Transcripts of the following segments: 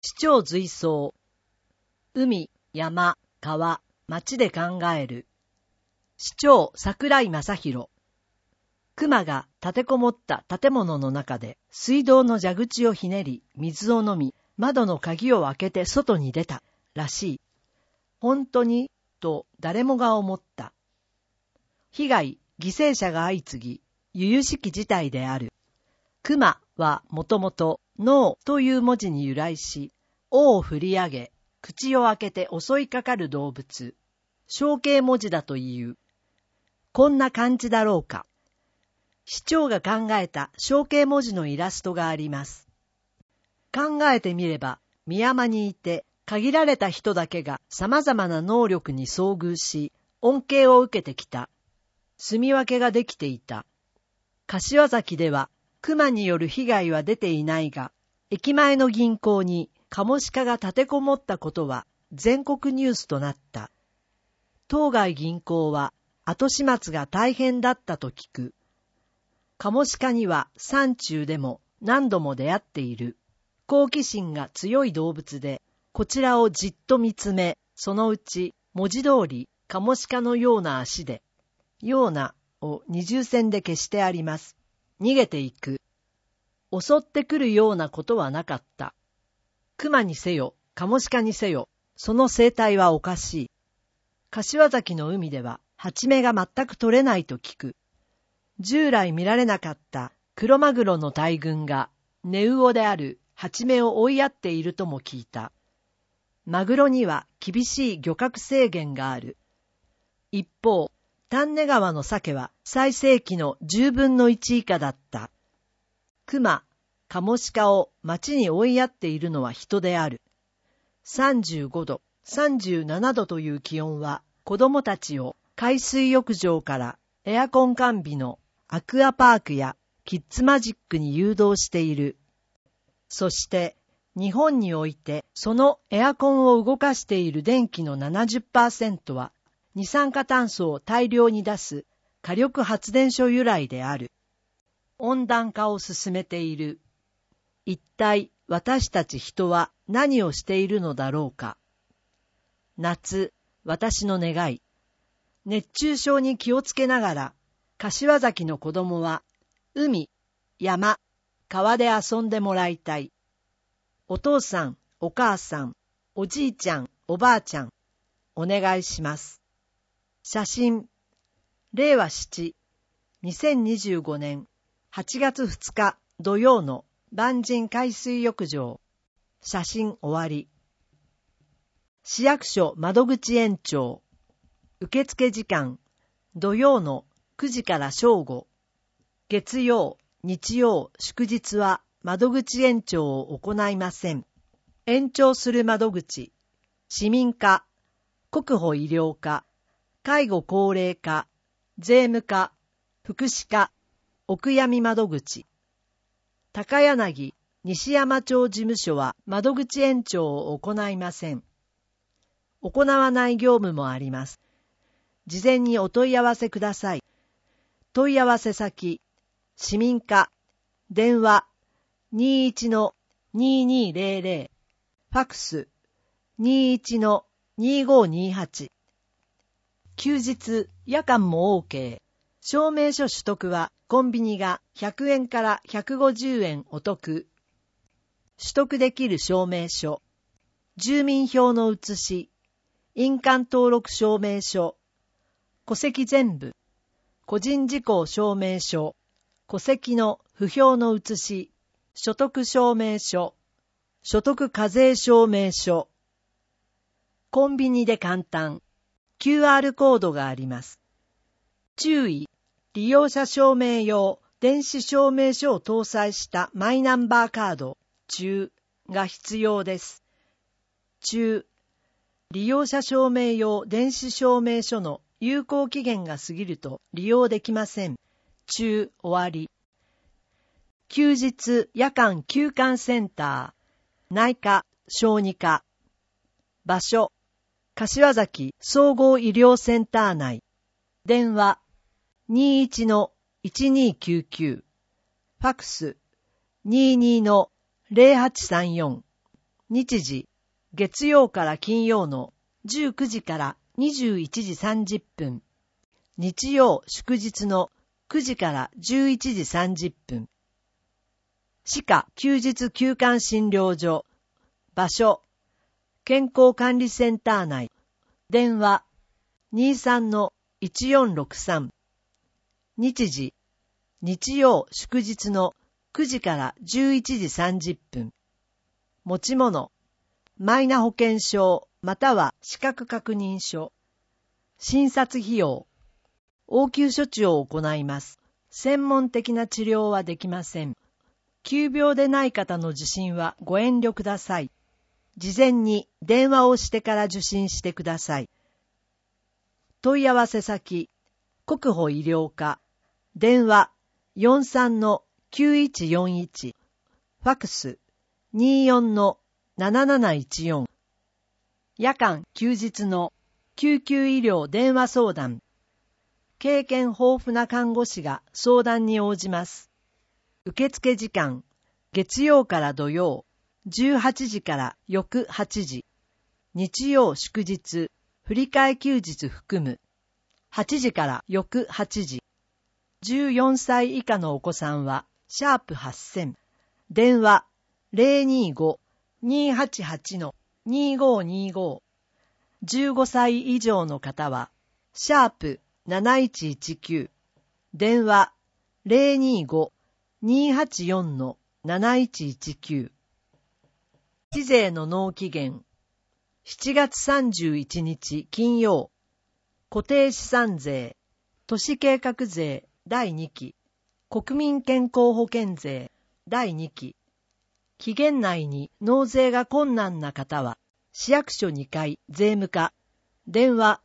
市長随想。海、山、川、町で考える。市長桜井正宏。熊が立てこもった建物の中で水道の蛇口をひねり水を飲み、窓の鍵を開けて外に出たらしい。本当にと誰もが思った。被害、犠牲者が相次ぎ、由々しき事態である。熊はもともとノーという文字に由来し、尾を振り上げ、口を開けて襲いかかる動物。象形文字だという。こんな感じだろうか。市長が考えた象形文字のイラストがあります。考えてみれば、深山にいて、限られた人だけが様々な能力に遭遇し、恩恵を受けてきた。住み分けができていた。柏崎では、熊による被害は出ていないが、駅前の銀行にカモシカが立てこもったことは全国ニュースとなった。当該銀行は後始末が大変だったと聞く。カモシカには山中でも何度も出会っている。好奇心が強い動物で、こちらをじっと見つめ、そのうち文字通りカモシカのような足で、ようなを二重線で消してあります。逃げていく。襲ってくるようなことはなかった。熊にせよ、カモシカにせよ、その生態はおかしい。柏崎の海では、ハチメが全く取れないと聞く。従来見られなかったクロマグロの大群が、ネウオであるハチメを追いやっているとも聞いた。マグロには厳しい漁獲制限がある。一方、丹根川の鮭は最盛期の10分の1以下だった。熊、カモシカを町に追いやっているのは人である。35度、37度という気温は子供たちを海水浴場からエアコン完備のアクアパークやキッズマジックに誘導している。そして日本においてそのエアコンを動かしている電気の 70% は二酸化炭素を大量に出す火力発電所由来である。温暖化を進めている。一体私たち人は何をしているのだろうか。夏、私の願い。熱中症に気をつけながら、柏崎の子供は海、山、川で遊んでもらいたい。お父さん、お母さん、おじいちゃん、おばあちゃん、お願いします。写真、令和7、2025年8月2日土曜の万人海水浴場。写真終わり。市役所窓口延長。受付時間、土曜の9時から正午。月曜、日曜、祝日は窓口延長を行いません。延長する窓口、市民課、国保医療課、介護高齢課、税務課、福祉課、お悔やみ窓口。高柳、西山町事務所は窓口延長を行いません。行わない業務もあります。事前にお問い合わせください。問い合わせ先、市民課、電話 21-2200、ファクス 21-2528。休日、夜間も OK。証明書取得はコンビニが100円から150円お得。取得できる証明書、住民票の写し、印鑑登録証明書、戸籍全部、個人事項証明書、戸籍の不評の写し、所得証明書、所得課税証明書。コンビニで簡単。QR コードがあります。注意、利用者証明用電子証明書を搭載したマイナンバーカード、中が必要です。中、利用者証明用電子証明書の有効期限が過ぎると利用できません。中、終わり。休日夜間休館センター、内科、小児科。場所、柏崎総合医療センター内。電話 21-1299。ファクス 22-0834。 日時、月曜から金曜の19時から21時30分。日曜祝日の9時から11時30分。歯科休日休館診療所。場所、健康管理センター内。電話、23-1463。日時、日曜祝日の9時から11時30分。持ち物、マイナ保険証または資格確認書。診察費用、応急処置を行います。専門的な治療はできません。急病でない方の受診はご遠慮ください。事前に電話をしてから受診してください。問い合わせ先、国保医療課。電話 43-9141。ファクス 24-7714。夜間休日の救急医療電話相談。経験豊富な看護師が相談に応じます。受付時間、月曜から土曜、18時から翌8時。日曜祝日、振り替え休日含む。8時から翌8時。14歳以下のお子さんは、#8000。電話、025-288-2525。15歳以上の方は、#7119。電話、025-284-7119。市税の納期限。7月31日金曜。固定資産税、都市計画税第2期、国民健康保険税第2期。期限内に納税が困難な方は、市役所2階税務課、電話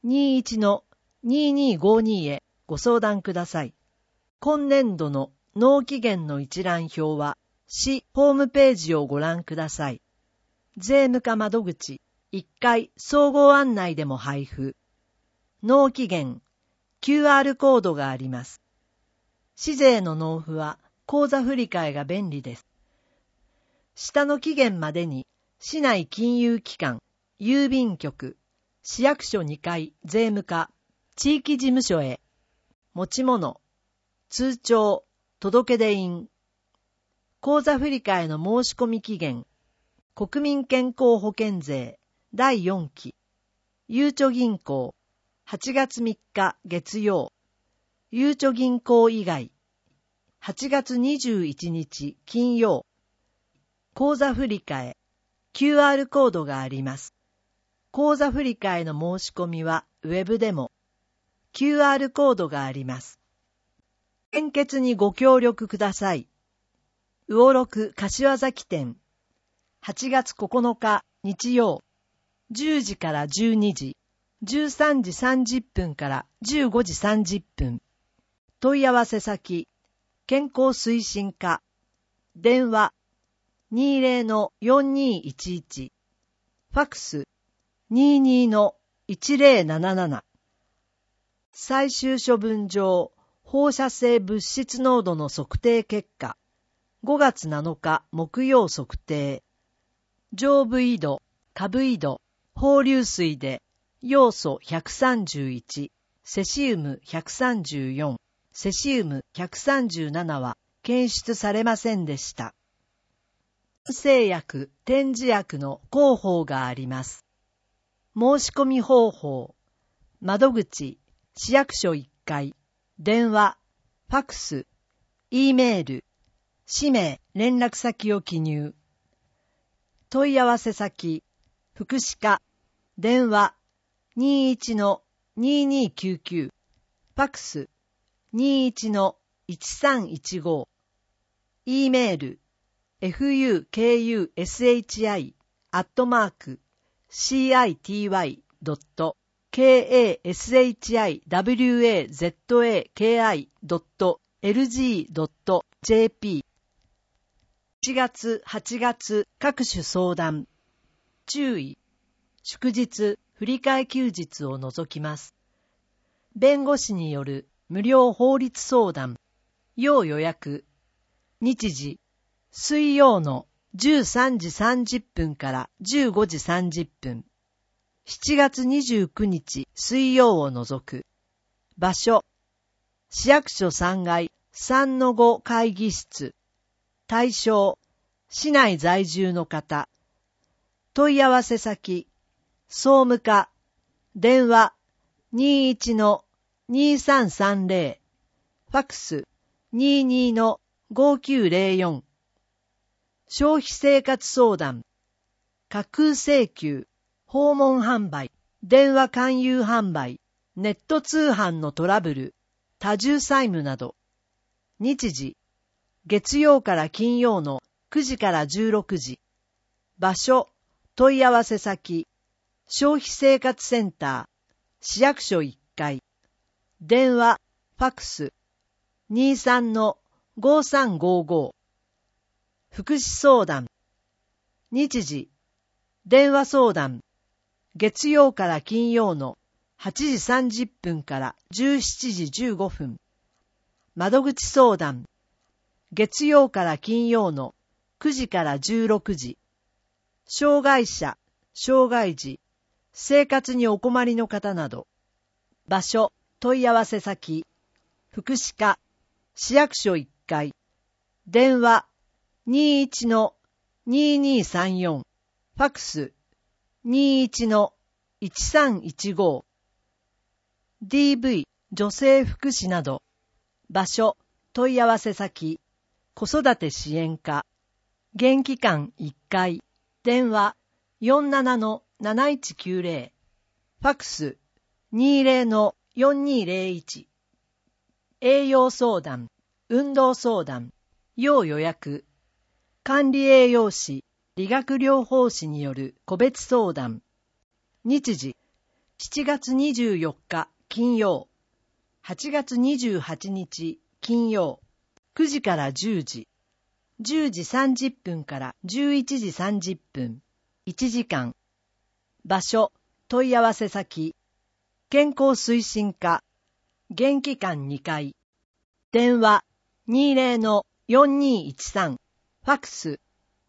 21-2252 へご相談ください。今年度の納期限の一覧表は、市ホームページをご覧ください。税務課窓口、1階総合案内でも配布。納期限、QR コードがあります。市税の納付は口座振替が便利です。下の期限までに市内金融機関、郵便局、市役所2階税務課、地域事務所へ。持ち物、通帳、届出印。口座振替の申し込み期限、国民健康保険税第4期。ゆうちょ銀行、8月3日月曜。ゆうちょ銀行以外。8月21日金曜。口座振替、QR コードがあります。口座振替の申し込みはウェブでも。QR コードがあります。献血にご協力ください。魚六柏崎店。8月9日日曜。10時から12時。13時30分から15時30分。問い合わせ先、健康推進課。電話、20-4211。ファクス、22-1077。最終処分場、放射性物質濃度の測定結果。5月7日木曜測定。上部緯度、下部緯度、放流水で、要素131、セシウム134、セシウム137は検出されませんでした。製薬、点字薬の広報があります。申し込み方法、窓口、市役所1階、電話、ファクス、Eメール、氏名、連絡先を記入。問い合わせ先、福祉課、電話、21-2299。ファクス 21-1315。E メール fukushicity@city.kashawazaki.lg.jp。 7月、8月各種相談。注意。祝日、振り替え休日を除きます。弁護士による無料法律相談。要予約。日時、水曜の 13時30分から15時30分。7月29日水曜を除く。場所、市役所3階 3-5 会議室。対象、市内在住の方。問い合わせ先、総務課、電話 21-2330、ファックス 22-5904。消費生活相談、架空請求、訪問販売、電話勧誘販売、ネット通販のトラブル、多重債務など。日時、月曜から金曜の9時から16時。場所、問い合わせ先、消費生活センター、市役所1階。電話、ファックス、23-5355。福祉相談。日時、電話相談。月曜から金曜の8時30分から17時15分。窓口相談。月曜から金曜の9時から16時。障害者、障害児、生活にお困りの方など。場所、問い合わせ先、福祉課、市役所1階。電話、21-2234。ファックス、21-1315。DV、女性福祉など。場所、問い合わせ先、子育て支援課。現機関1階。電話、47-7190。ファックス、20-4201。栄養相談、運動相談、要予約。管理栄養士、理学療法士による個別相談。日時、7月24日金曜、8月28日金曜、9時から10時、10時30分から11時30分、1時間。場所、問い合わせ先、健康推進課、現機関2階。電話、20-4213。ファックス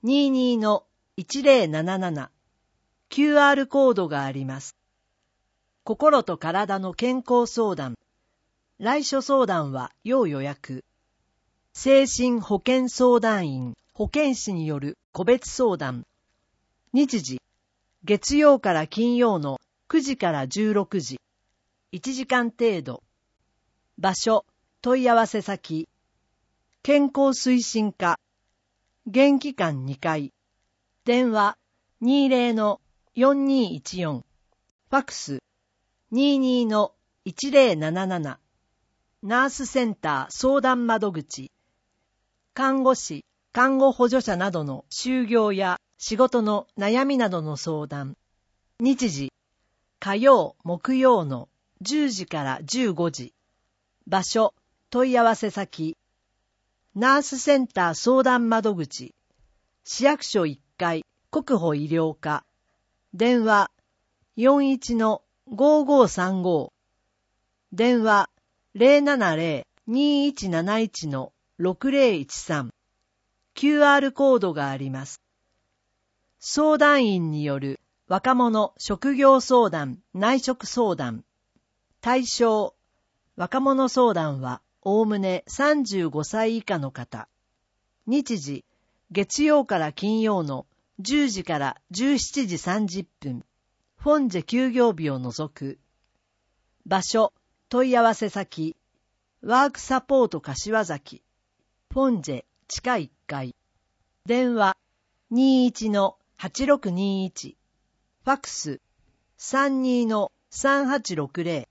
22-1077。QR コードがあります。心と体の健康相談。来所相談は要予約。精神保健相談員、保健師による個別相談。日時、月曜から金曜の9時から16時。1時間程度。場所、問い合わせ先。健康推進課。現機関2階。電話 20-4214。ファックス 22-1077。ナースセンター相談窓口。看護師、看護補助者などの就業や仕事の悩みなどの相談。日時、火曜、木曜の10時から15時。場所、問い合わせ先。ナースセンター相談窓口。市役所1階、国保医療課。電話 41-5535。電話 070-2171-6013。QR コードがあります。相談員による若者職業相談、内職相談。対象、若者相談はおおむね35歳以下の方。日時、月曜から金曜の10時から17時30分。フォンジェ休業日を除く。場所、問い合わせ先。ワークサポート柏崎。フォンジェ地下1階。電話 21-8621。ファックス 32-3860。